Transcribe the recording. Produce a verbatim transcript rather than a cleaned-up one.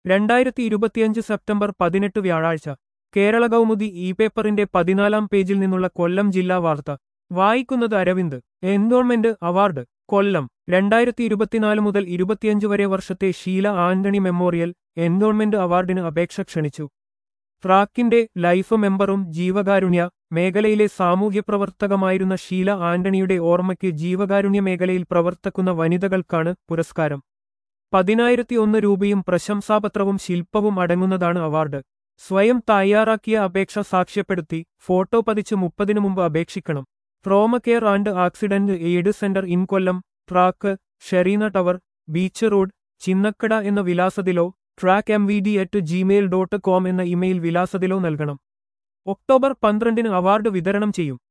രണ്ടായിരത്തി ഇരുപത്തിയഞ്ച് സെപ്റ്റംബർ പതിനെട്ട് വ്യാഴാഴ്ച കേരള കൗമുദി ഇ പേപ്പറിന്റെ പതിനാലാം പേജിൽ നിന്നുള്ള കൊല്ലം ജില്ലാ വാർത്ത വായിക്കുന്നത് അരവിന്ദ്. എൻഡോൺമെന്റ് അവാർഡ് കൊല്ലം. രണ്ടായിരത്തി ഇരുപത്തിനാല് മുതൽ ഇരുപത്തിയഞ്ച് വരെ വർഷത്തെ ഷീല ആന്റണി മെമ്മോറിയൽ എൻഡോൺമെന്റ് അവാർഡിന് അപേക്ഷ ക്ഷണിച്ചു. ട്രാക്കിന്റെ ലൈഫ് മെമ്പറും ജീവകാരുണ്യ മേഖലയിലെ സാമൂഹ്യപ്രവർത്തകമായിരുന്ന ഷീല ആന്റണിയുടെ ഓർമ്മയ്ക്ക് ജീവകാരുണ്യ മേഖലയിൽ പ്രവർത്തിക്കുന്ന വനിതകൾക്കാണ് പുരസ്കാരം. പതിനായിരത്തി ഒന്ന് രൂപയും പ്രശംസാപത്രവും ശില്പവും അടങ്ങുന്നതാണ് അവാർഡ്. സ്വയം തയ്യാറാക്കിയ അപേക്ഷ സാക്ഷ്യപ്പെടുത്തി ഫോട്ടോ പതിച്ച് മുപ്പതിനു മുമ്പ് അപേക്ഷിക്കണം. Trauma care and accident aid centre in Kollam, track, Shereena tower, beach road, Chinnakada എന്ന വിലാസത്തിലോ track M V D at Gmail dot com എന്ന ഇമെയിൽ വിലാസത്തിലോ നൽകണം. ഒക്ടോബർ പന്ത്രണ്ടിന് അവാർഡ് വിതരണം ചെയ്യും.